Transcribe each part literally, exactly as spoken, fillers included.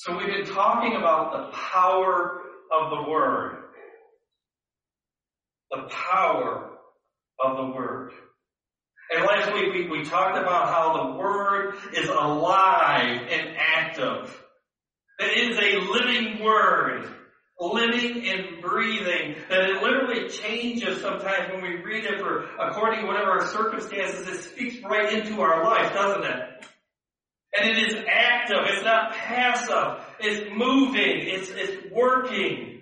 So we've been talking about the power of the Word. The power of the Word. And last week we, we talked about how the Word is alive and active. That it is a living Word, living and breathing. That it literally changes sometimes when we read it for according to whatever our circumstances. It speaks right into our life, doesn't it? And it is active. It's not passive. It's moving. It's, it's working.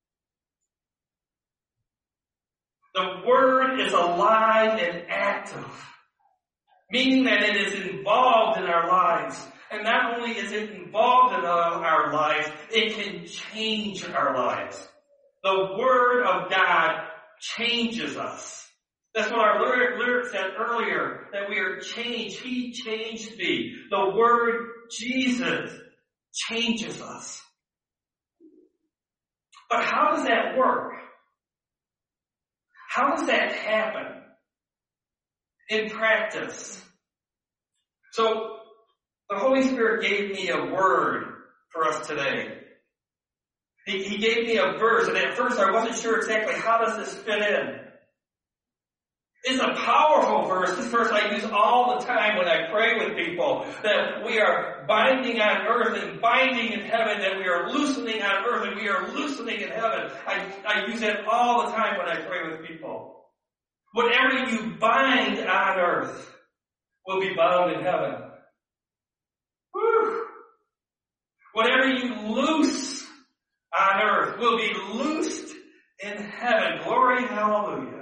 The Word is alive and active, meaning that it is involved in our lives. And not only is it involved in our lives, it can change our lives. The Word of God changes us. That's what our lyric, lyric said earlier, that we are changed. He changed me. The Word Jesus changes us. But how does that work? How does that happen in practice? So, the Holy Spirit gave me a word for us today. He, he gave me a verse, and at first I wasn't sure exactly how does this fit in. It's a powerful verse. This verse I use all the time when I pray with people, that we are binding on earth and binding in heaven, that we are loosening on earth and we are loosening in heaven. I, I use it all the time when I pray with people. Whatever you bind on earth will be bound in heaven. Whew. Whatever you loose on earth will be loosed in heaven. Glory, hallelujah.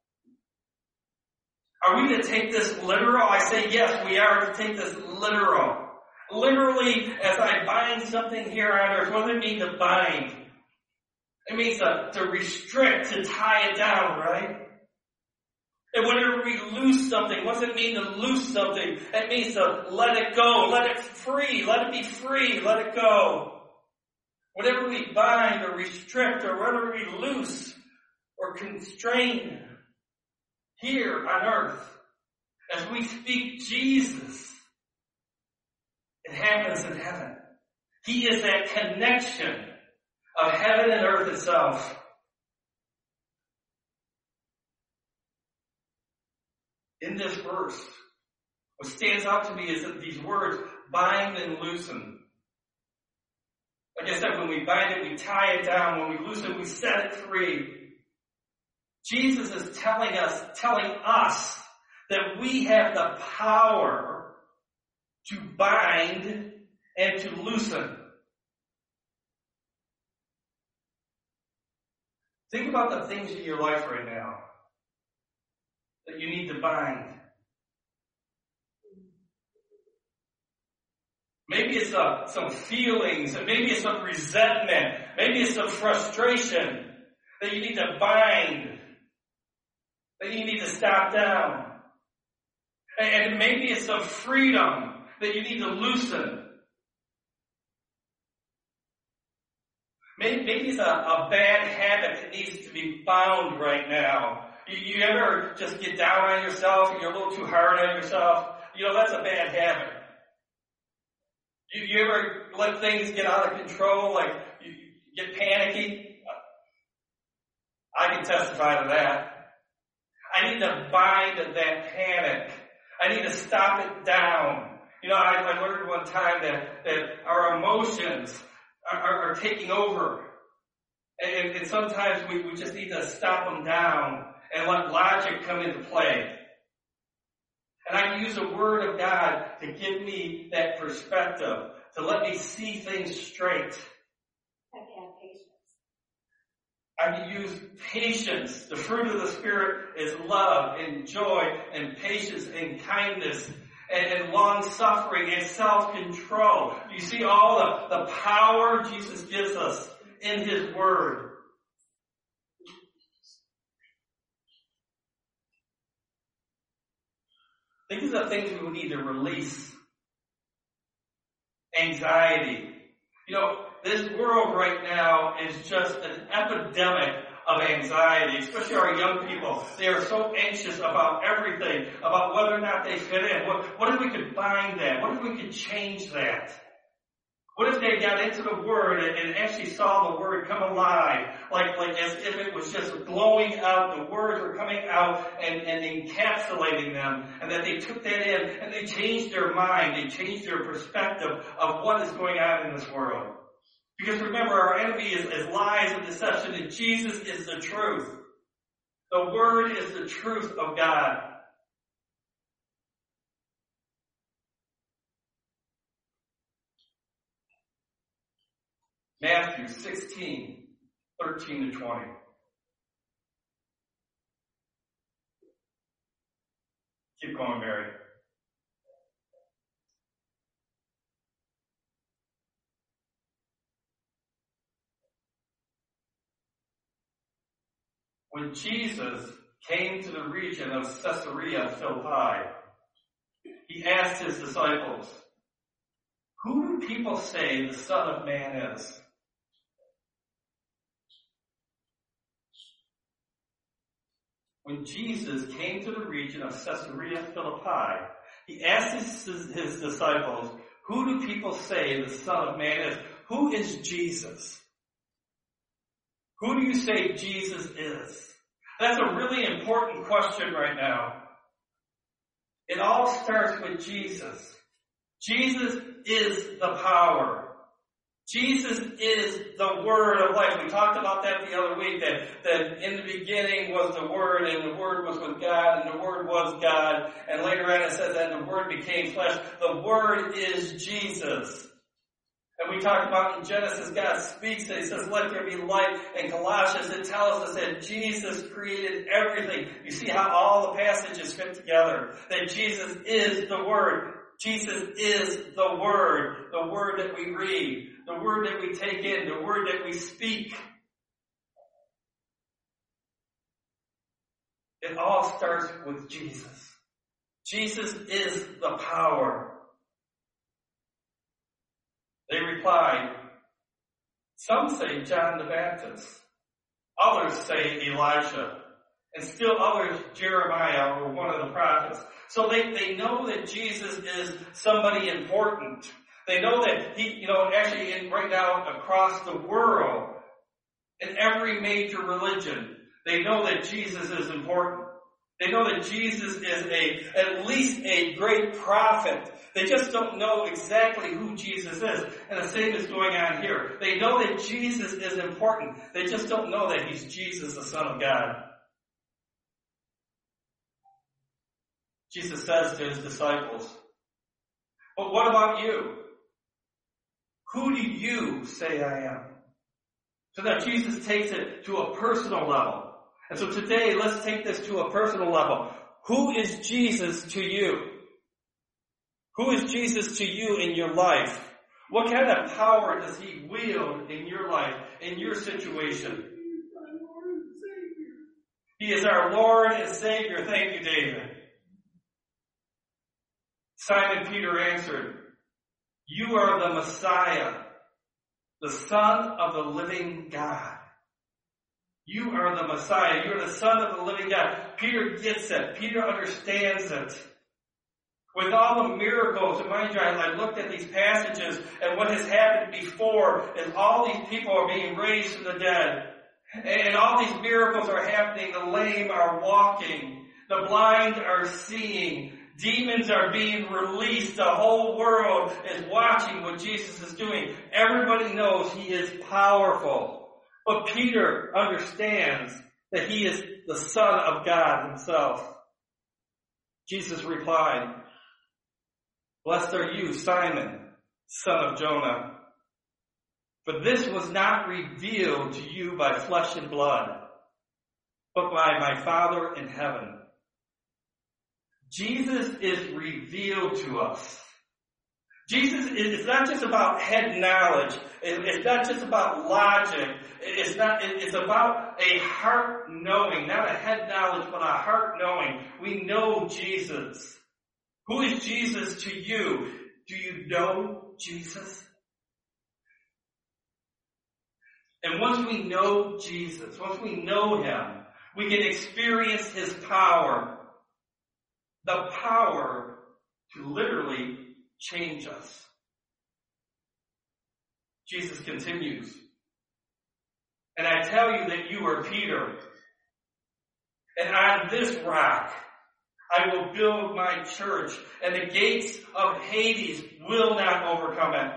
Are we to take this literal? I say yes, we are to take this literal. Literally, as I bind something here on earth, what does it mean to bind? It means to, to restrict, to tie it down, right? And whenever we loose something, what does it mean to loose something? It means to let it go, let it free, let it be free, let it go. Whatever we bind or restrict or whatever we loose or constrain here on earth, as we speak Jesus, it happens in heaven. He is that connection of heaven and earth itself. In this verse, what stands out to me is that these words, bind and loosen. Like I said, when we bind it, we tie it down. When we loosen it, we set it free. Jesus is telling us, telling us that we have the power to bind and to loosen. Think about the things in your life right now that you need to bind. Maybe it's uh, some feelings, and maybe it's some resentment, maybe it's some frustration that you need to bind, that you need to stop down. And maybe it's some freedom that you need to loosen. Maybe, maybe it's a, a bad habit that needs to be bound right now. You, you ever just get down on yourself and you're a little too hard on yourself? You know, that's a bad habit. You, you ever let things get out of control, like you, you get panicky? I can testify to that. I need to bind that panic. I need to stop it down. You know, I, I learned one time that, that our emotions are, are, are taking over. And, and sometimes we, we just need to stop them down and let logic come into play. And I use the Word of God to give me that perspective, to let me see things straight. I can use patience. The fruit of the Spirit is love and joy and patience and kindness and, and long-suffering and self-control. You see all the, the power Jesus gives us in His Word. These are the things we need to release. Anxiety. You know, this world right now is just an epidemic of anxiety, especially our young people. They are so anxious about everything, about whether or not they fit in. What, what if we could bind that? What if we could change that? What if once they got into the Word and, and actually saw the Word come alive, like, like as if it was just glowing out, the words were coming out and, and encapsulating them, and that they took that in and they changed their mind, they changed their perspective of what is going on in this world. Because remember, our enemy is, is lies and deception, and Jesus is the truth. The Word is the truth of God. Matthew sixteen, thirteen to twenty. Keep going, Mary. When Jesus came to the region of Caesarea Philippi, he asked his disciples, "Who do people say the Son of Man is?" When Jesus came to the region of Caesarea Philippi, he asked his, his disciples, "Who do people say the Son of Man is?" Who is Jesus? Who do you say Jesus is? That's a really important question right now. It all starts with Jesus. Jesus is the power. Jesus is the Word of life. We talked about that the other week, that, that in the beginning was the Word, and the Word was with God, and the Word was God. And later on it says that the Word became flesh. The Word is Jesus. And we talked about in Genesis, God speaks and he says, "Let there be light." In Colossians, it tells us that Jesus created everything. You see how all the passages fit together. That Jesus is the Word. Jesus is the Word. The Word that we read. The Word that we take in. The Word that we speak. It all starts with Jesus. Jesus is the power. They replied, "Some say John the Baptist. Others say Elijah. And still others, Jeremiah or one of the prophets." So they, they know that Jesus is somebody important. They know that he, you know, actually in, right now across the world, in every major religion, they know that Jesus is important. They know that Jesus is a, at least a great prophet. They just don't know exactly who Jesus is. And the same is going on here. They know that Jesus is important. They just don't know that he's Jesus, the Son of God. Jesus says to his disciples, "But what about you? Who do you say I am?" So that Jesus takes it to a personal level. And so today, let's take this to a personal level. Who is Jesus to you? Who is Jesus to you in your life? What kind of power does he wield in your life, in your situation? He is our Lord and Savior. Thank you, David. Simon Peter answered, "You are the Messiah, the Son of the living God." You are the Messiah. You are the Son of the living God. Peter gets it. Peter understands it. With all the miracles, and mind you, I looked at these passages, and what has happened before is all these people are being raised from the dead. And all these miracles are happening. The lame are walking. The blind are seeing. Demons are being released. The whole world is watching what Jesus is doing. Everybody knows he is powerful. But Peter understands that he is the Son of God himself. Jesus replied, "Blessed are you, Simon, son of Jonah. For this was not revealed to you by flesh and blood, but by my Father in heaven." Jesus is revealed to us. Jesus is not just about head knowledge. It's not just about logic. It's not. It's about a heart knowing, not a head knowledge, but a heart knowing. We know Jesus. Who is Jesus to you? Do you know Jesus? And once we know Jesus, once we know him, we can experience his power. The power to literally change us. Jesus continues. And I tell you that you are Peter, and on this rock I will build my church, and the gates of Hades will not overcome it.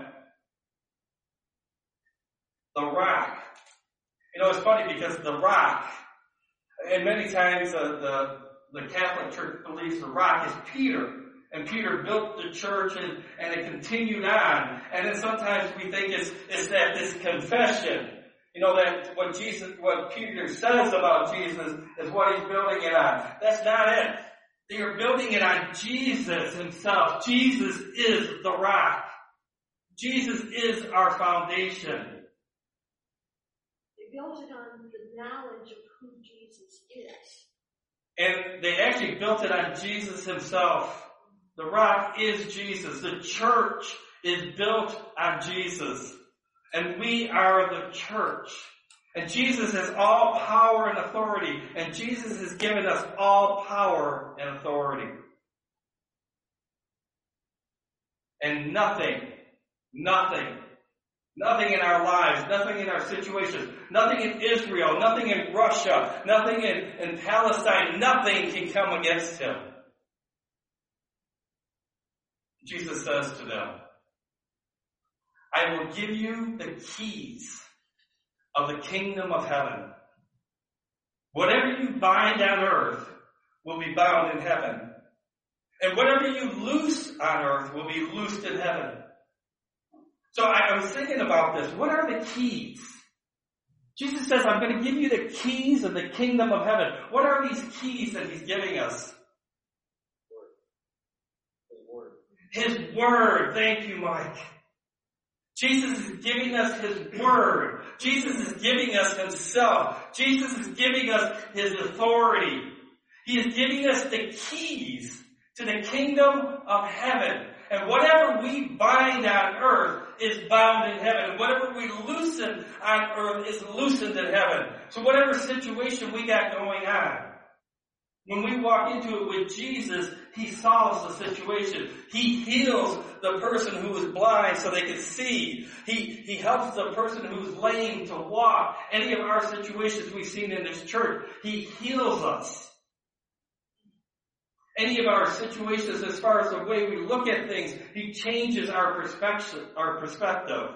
The rock. You know, it's funny because the rock, and many times uh, the the Catholic Church believes the rock is Peter. And Peter built the church and, and it continued on. And then sometimes we think it's, it's that this confession, you know, that what Jesus, what Peter says about Jesus is what he's building it on. That's not it. They are building it on Jesus himself. Jesus is the rock. Jesus is our foundation. They built it on the knowledge of who Jesus is. And they actually built it on Jesus himself. The rock is Jesus. The church is built on Jesus. And we are the church. And Jesus has all power and authority. And Jesus has given us all power and authority. And nothing, nothing, nothing in our lives, nothing in our situations, nothing in Israel, nothing in Russia, nothing in, in Palestine, nothing can come against him. Jesus says to them, I will give you the keys of the kingdom of heaven. Whatever you bind on earth will be bound in heaven. And whatever you loose on earth will be loosed in heaven. So I was thinking about this. What are the keys? Jesus says, I'm going to give you the keys of the kingdom of heaven. What are these keys that he's giving us? His word. Thank you, Mike. Jesus is giving us his word. Jesus is giving us himself. Jesus is giving us his authority. He is giving us the keys to the kingdom of heaven. And whatever we bind on earth is bound in heaven. And whatever we loosen on earth is loosened in heaven. So whatever situation we got going on, when we walk into it with Jesus, he solves the situation. He heals the person who is blind so they can see. He, he helps the person who is lame to walk. Any of our situations we've seen in this church, he heals us. Any of our situations as far as the way we look at things, he changes our perspective, our perspective.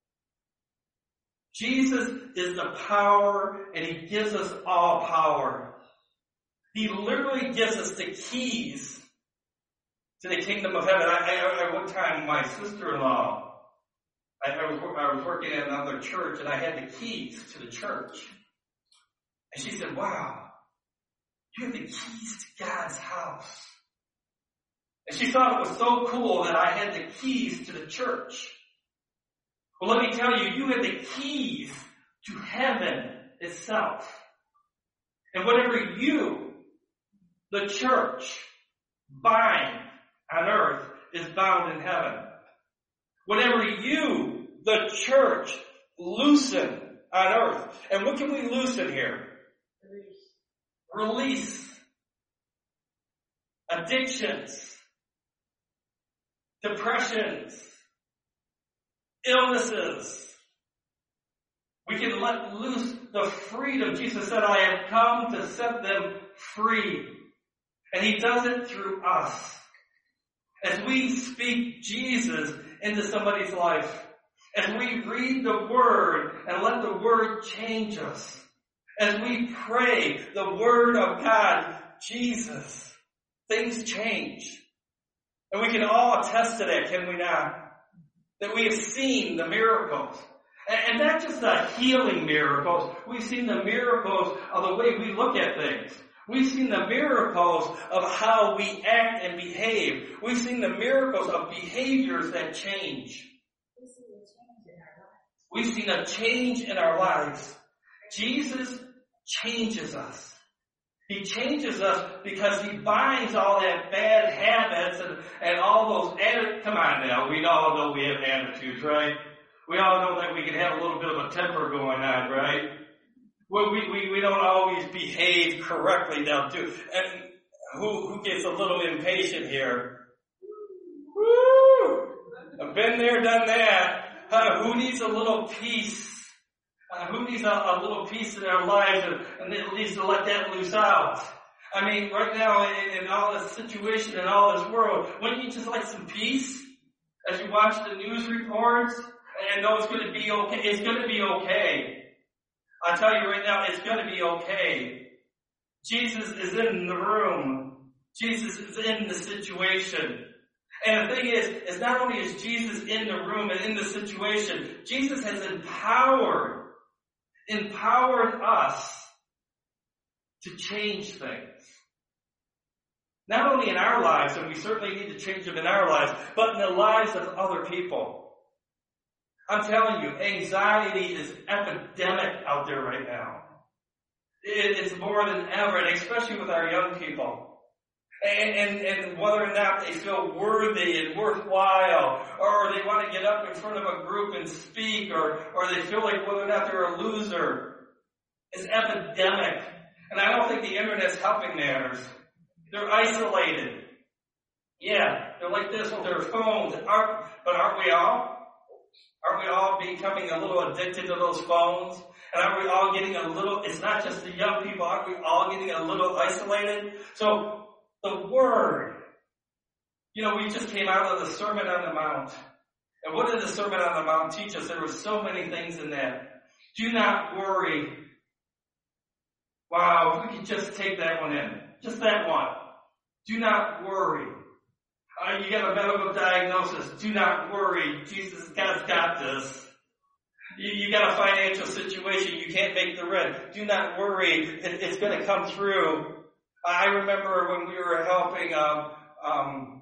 Jesus is the power, and he gives us all power. He literally gives us the keys to the kingdom of heaven. I, I, at one time, my sister-in-law, I, I, was, I was working at another church, and I had the keys to the church. And she said, wow, you have the keys to God's house. And she thought it was so cool that I had the keys to the church. Well, let me tell you, you have the keys to heaven itself. And whatever you, the church, bind on earth is bound in heaven. Whatever you, the church, loosen on earth. And what can we loosen here? Release. Release. Addictions. Depressions. Illnesses. We can let loose the freedom. Jesus said, I have come to set them free. And he does it through us. As we speak Jesus into somebody's life. As we read the word and let the word change us. As we pray the word of God, Jesus, things change. And we can all attest to that, can we not? That we have seen the miracles. And not just the healing miracles. We've seen the miracles of the way we look at things. We've seen the miracles of how we act and behave. We've seen the miracles of behaviors that change. We've seen a change in our lives. Jesus changes us. He changes us because he binds all that bad habits and, and all those, atti- come on now, we all know we have attitudes, right? We all know that we can have a little bit of a temper going on, right? We, we, we don't always behave correctly now, too. And who, who gets a little impatient here? Woo! I've been there, done that. Uh, who needs a little peace? Uh, who needs a, a little peace in their lives and, and it needs to let that loose out? I mean, right now in, in all this situation, in all this world, wouldn't you just like some peace as you watch the news reports and know it's going to be okay? It's going to be okay. I tell you right now, it's going to be okay. Jesus is in the room. Jesus is in the situation. And the thing is, is not only is Jesus in the room and in the situation, Jesus has empowered, empowered us to change things. Not only in our lives, and we certainly need to change them in our lives, but in the lives of other people. I'm telling you, anxiety is epidemic out there right now. It is more than ever, and especially with our young people. And, and, and whether or not they feel worthy and worthwhile, or they want to get up in front of a group and speak, or, or they feel like whether or not they're a loser, is epidemic. And I don't think the internet's helping matters. They're isolated. Yeah, they're like this with their phones. Aren't, but aren't we all? Aren't we all becoming a little addicted to those phones? And aren't we all getting a little, it's not just the young people, aren't we all getting a little isolated? So, the Word. You know, we just came out of the Sermon on the Mount. And what did the Sermon on the Mount teach us? There were so many things in that. Do not worry. Wow, if we could just take that one in. Just that one. Do not worry. Uh, you got a medical diagnosis. Do not worry. Jesus, God's got this. You, you got a financial situation. You can't make the rent. Do not worry. It, it's going to come through. I remember when we were helping, um, um,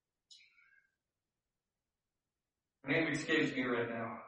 her name escapes me right now.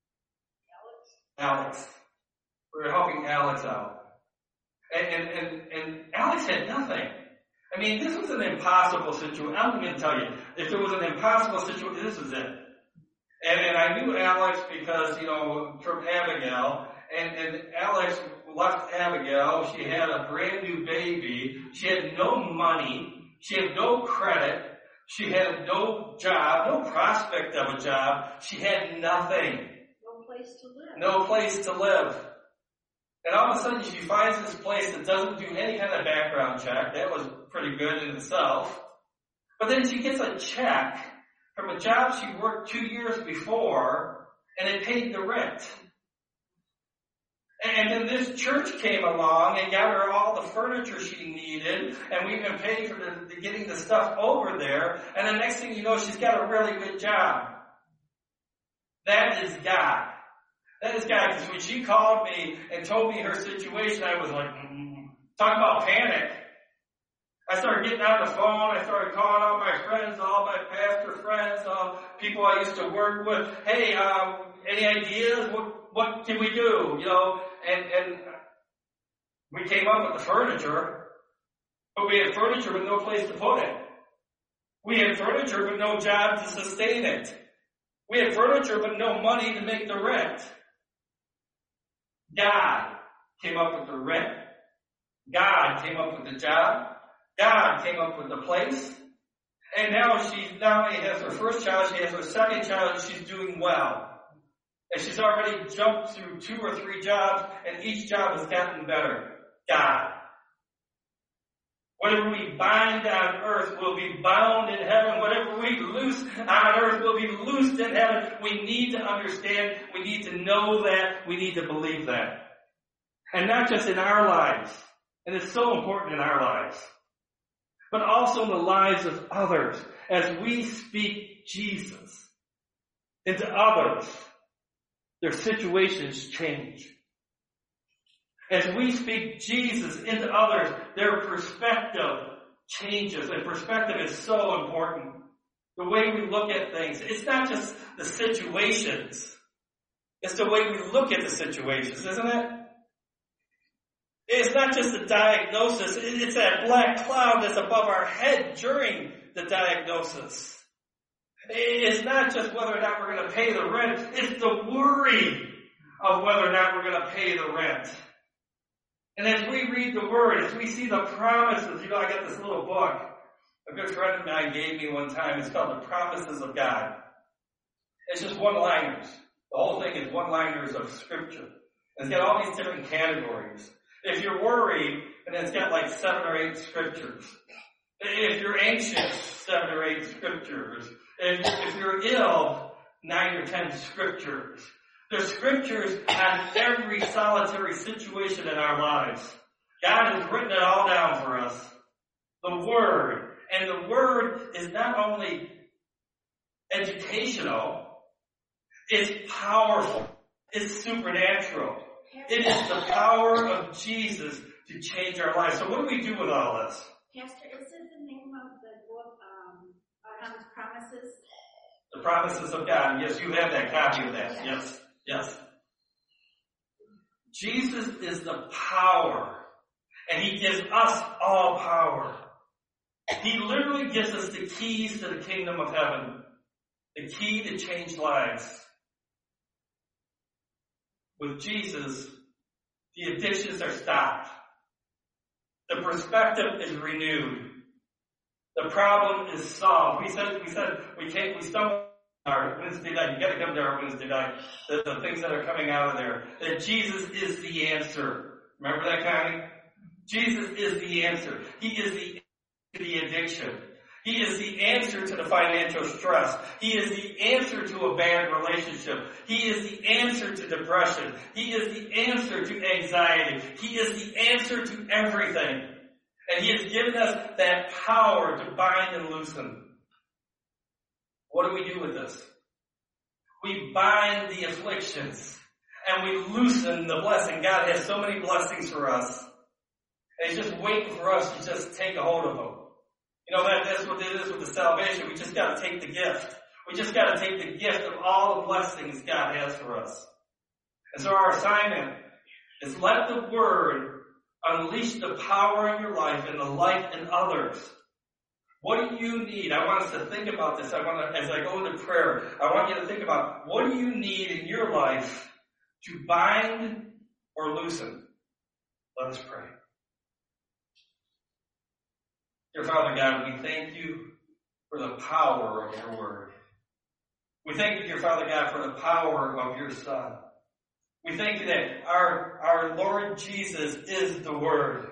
Alex. Alex. We were helping Alex out. And, and, and, and Alex had nothing. I mean, this was an impossible situation. I'm going to tell you, if it was an impossible situation, this was it. And, and I knew Alex because, you know, from Abigail, and, and Alex left Abigail. She had a brand new baby. She had no money. She had no credit. She had no job, no prospect of a job. She had nothing. No place to live. No place to live. And all of a sudden she finds this place that doesn't do any kind of background check. That was pretty good in itself. But then she gets a check from a job she worked two years before, and it paid the rent. And then this church came along and got her all the furniture she needed, and we even paid for the, the getting the stuff over there. And the next thing you know, she's got a really good job. That is God. That is God. Because when she called me and told me her situation, I was like, mm-hmm. Talk about panic. I started getting on the phone. I started calling all my friends, all my pastor friends, all people I used to work with. Hey, um, any ideas? What what can we do? You know, and and we came up with the furniture, but we had furniture with no place to put it. We had furniture but no job to sustain it. We had furniture but no money to make the rent. God came up with the rent. God came up with the job. God came up with the place. And now she not only has her first child, she has her second child, and she's doing well. And she's already jumped through two or three jobs, and each job has gotten better. God. Whatever we bind on earth will be bound in heaven. Whatever we loose on earth will be loosed in heaven. We need to understand. We need to know that. We need to believe that. And not just in our lives. And it's so important in our lives. But also in the lives of others. As we speak Jesus into others, their situations change. As we speak Jesus into others, their perspective changes. And perspective is so important. The way we look at things. It's not just the situations. It's the way we look at the situations, isn't it? It's not just the diagnosis. It's that black cloud that's above our head during the diagnosis. It's not just whether or not we're going to pay the rent. It's the worry of whether or not we're going to pay the rent. And as we read the Word, as we see the promises, you know, I got this little book a good friend of mine gave me one time. It's called The Promises of God. It's just one-liners. The whole thing is one-liners of Scripture. And it's got all these different categories. If you're worried, and it's got like seven or eight scriptures. If you're anxious, seven or eight scriptures. If, if you're ill, nine or ten scriptures. There's scriptures on every solitary situation in our lives. God has written it all down for us. The Word. And the Word is not only educational, it's powerful. It's supernatural. It is the power of Jesus to change our lives. So what do we do with all this? Pastor, is it the name of the book, um, God's Promises? The Promises of God. Yes, you have that copy of that. Yes, yes. Jesus is the power. And He gives us all power. He literally gives us the keys to the kingdom of heaven. The key to change lives. With Jesus, the addictions are stopped. The perspective is renewed. The problem is solved. We said, we said, we can't, we stumbled on our Wednesday night. You gotta come to our Wednesday night. The, the things that are coming out of there. That Jesus is the answer. Remember that, Connie? Jesus is the answer. He is the the addiction. He is the answer to the financial stress. He is the answer to a bad relationship. He is the answer to depression. He is the answer to anxiety. He is the answer to everything. And He has given us that power to bind and loosen. What do we do with this? We bind the afflictions and we loosen the blessing. God has so many blessings for us. And He's just waiting for us to just take a hold of them. You know, that, that's what it is with the salvation. We just got to take the gift. We just got to take the gift of all the blessings God has for us. And so our assignment is let the Word unleash the power in your life and the life in others. What do you need? I want us to think about this. I want to, as I go into prayer, I want you to think about what do you need in your life to bind or loosen? Let us pray. Dear Father God, we thank You for the power of Your Word. We thank You, dear Father God, for the power of Your Son. We thank You that our, our Lord Jesus is the Word.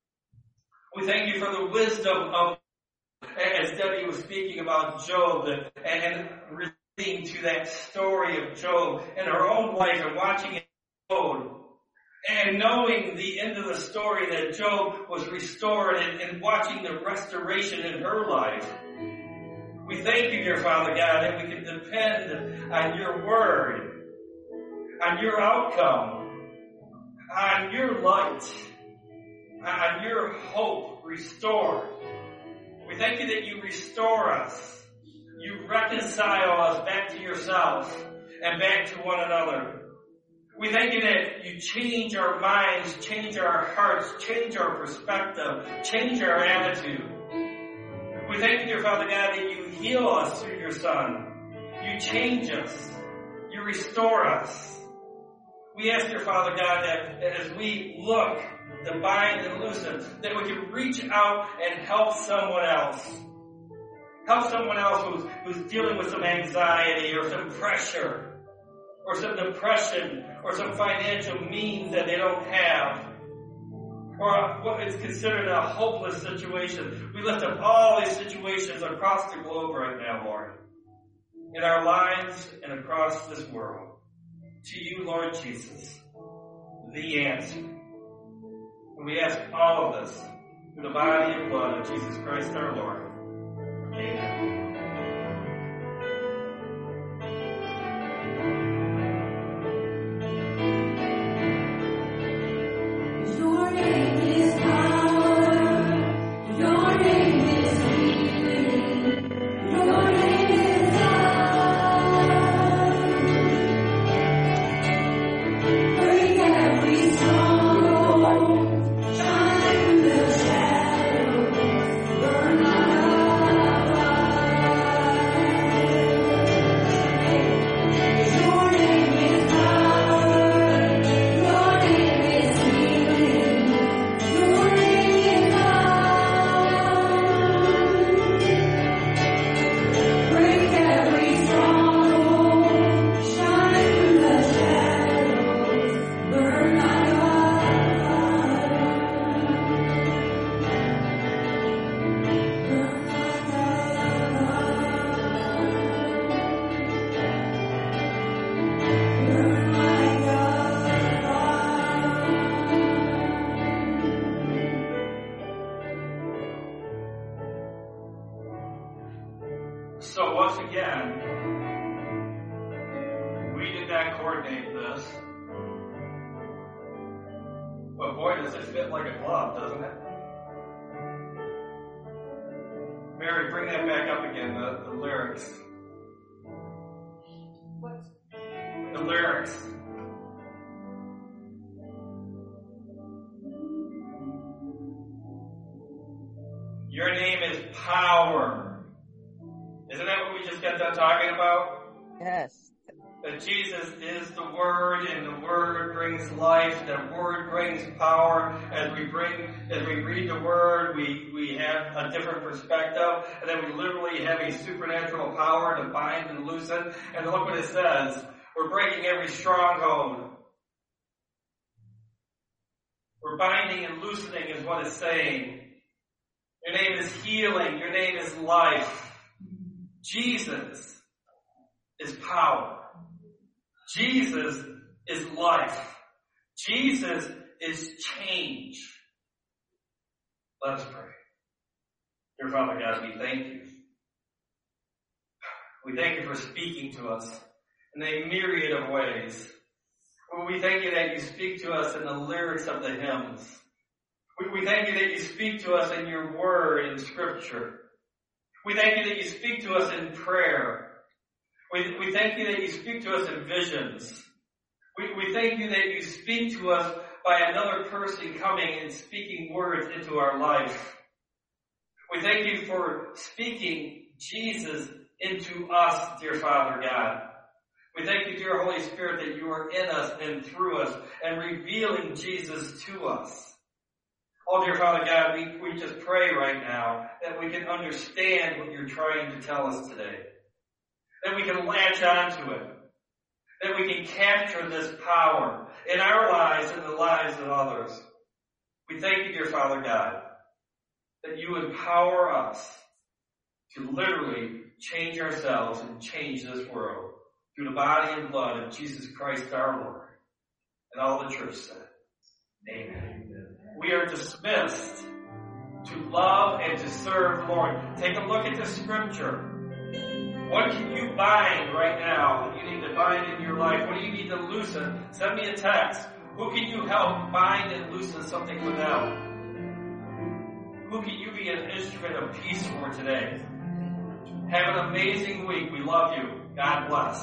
We thank You for the wisdom of, as Debbie was speaking about Job, and relating to that story of Job in her own life and watching it unfold. And knowing the end of the story that Job was restored and, and watching the restoration in her life. We thank You, dear Father God, that we can depend on Your Word, on Your outcome, on Your light, on Your hope restored. We thank You that You restore us. You reconcile us back to Yourself and back to one another. We thank You that You change our minds, change our hearts, change our perspective, change our attitude. We thank You, dear Father God, that You heal us through Your Son. You change us. You restore us. We ask, dear Father God, that, that as we look to bind and loosen, that we can reach out and help someone else. Help someone else who's, who's dealing with some anxiety or some pressure, or some depression, or some financial means that they don't have, or what is considered a hopeless situation. We lift up all these situations across the globe right now, Lord, in our lives and across this world. To You, Lord Jesus, the answer. And we ask all of this through the body and blood of Jesus Christ our Lord. Amen. Shine through the shadows, burn out of our coordinate this. But boy, does it fit like a glove, doesn't it? Mary, bring that back up again, the, the lyrics. What? The lyrics. Your name is power. Isn't that what we just got done talking about? Yes. That Jesus is the Word, and the Word brings life. That Word brings power. As we bring, as we read the Word, we, we have a different perspective, and then we literally have a supernatural power to bind and loosen. And look what it says. We're breaking every stronghold. We're binding and loosening is what it's saying. Your name is healing. Your name is life. Jesus is power. Jesus is life. Jesus is change. Let us pray. Dear Father God, we thank you. We thank you for speaking to us in a myriad of ways. We thank you that you speak to us in the lyrics of the hymns. We, we thank you that you speak to us in your word in Scripture. We thank you that you speak to us in prayer. We, we thank you that you speak to us in visions. We, we thank you that you speak to us by another person coming and speaking words into our life. We thank you for speaking Jesus into us, dear Father God. We thank you, dear Holy Spirit, that you are in us and through us and revealing Jesus to us. Oh, dear Father God, we, we just pray right now that we can understand what you're trying to tell us today. That we can latch onto it. That we can capture this power in our lives and the lives of others. We thank you, dear Father God, that you empower us to literally change ourselves and change this world through the body and blood of Jesus Christ our Lord. And all the church said, amen. We are dismissed to love and to serve the Lord. Take a look at the Scripture. What can you bind right now that you need to bind in your life? What do you need to loosen? Send me a text. Who can you help bind and loosen something with them? Who can you be an instrument of peace for today? Have an amazing week. We love you. God bless.